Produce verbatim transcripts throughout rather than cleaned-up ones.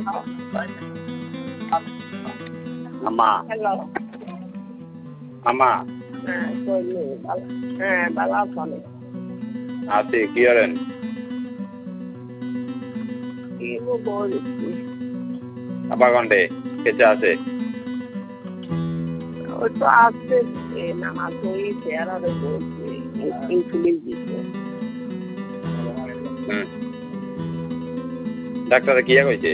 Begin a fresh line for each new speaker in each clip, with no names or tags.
अम्मा
हेलो
अम्मा
হ্যাঁ কইলে ভালো হ্যাঁ ভালো আছেন
আছি কি করেন
কি বলছি
আবার ঘন্টে কেচে আছে
ওই তো আসছে নামাজ ওই চেয়ারে বলছে ইনসুলিন দিতে
হুম ডাক্তারে কি কইছে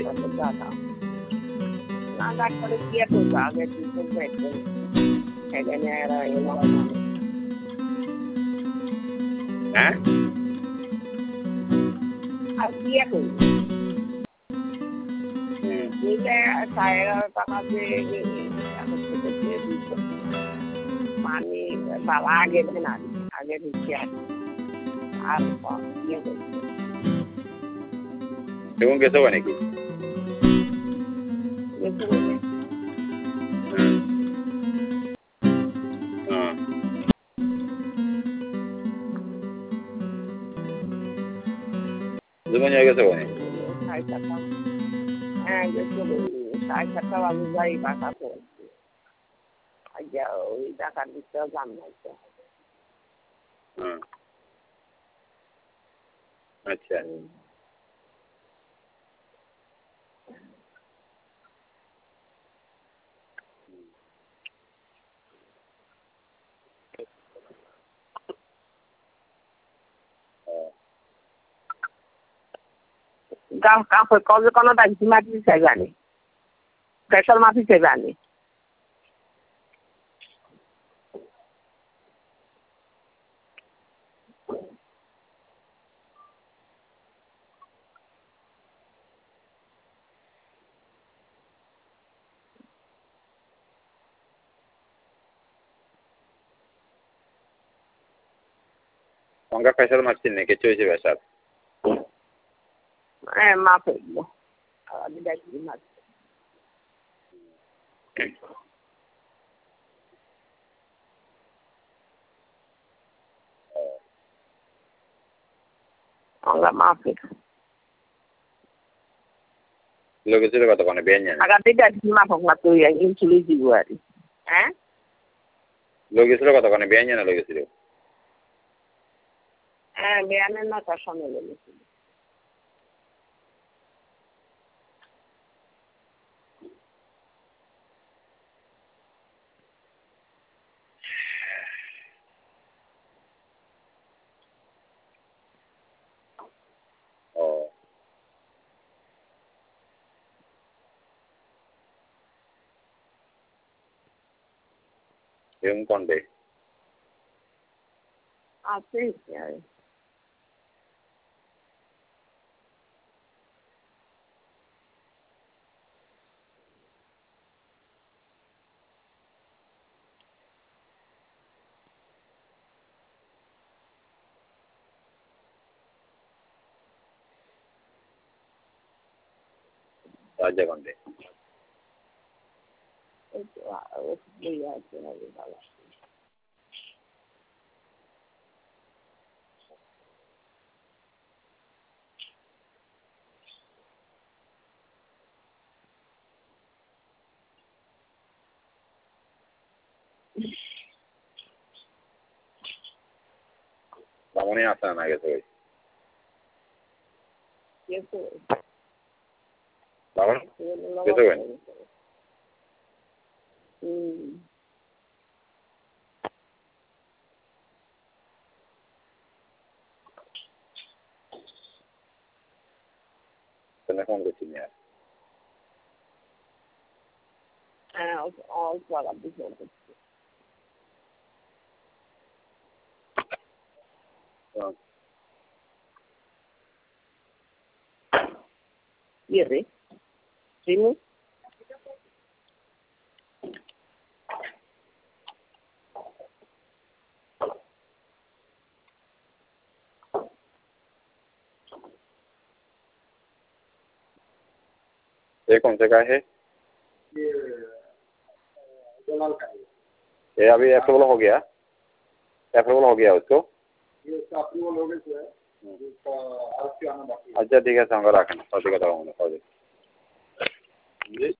না ডাক্তারে কি কইছে আগে দিতে দেখতে এখানে আর এলো
হ্যাঁ
আর কি কইছে নিলে সাড়ে টাকা দিয়ে মানে বাবা আগে না আগে দিচ্ছে আর ইয়ে করছে
দেখুন গেছে নাকি জীবন হয়ে গেছে ওখানে
সাড়ে চারটা হ্যাঁ গেছে সাড়ে চারটা বাজে যাই বাসা পড়ছি আজ্ঞা ওই টাকার দিকটাও জান লাগছে
আচ্ছা
গাছ কাপড় কবে কোনো ডাকি মাটি চাই জানি প্রেশার মাটি চাই জানি
অঙ্কা প্রেশার মারছেন নাকি চলছে প্রেশার
হ্যাঁ মা ফেলবো আমি ডাকি মাটি অঙ্গা মা ফেল
লোকেছিল কতক্ষণে বেঞ্জ
আগার দিকে মা ফোকলা তুই ইনসুলিন দিব আর হ্যাঁ
লোকেছিল কতক্ষণে বেঞ্জ না লোকেছিল
হ্যাঁ বেয়ানের না তার সঙ্গে লেগেছিল
ও এরকম কোনটে
আছে
রাজ্যা কোনটে
আছে ভালো
বামনে আসা না গেছে ওই বামন গেছে ওই
হুম
তেনে ফোন করছিনি আর
হ্যাঁ অল্প আলাপ দিতে করছি ইয়ে রে রিমু
ये कौन से का है ये ये अभी अप्रूवल हो गया अप्रूवल हो गया उसको ये अप्रूवल हो गया अच्छा ठीक है संग रखना जी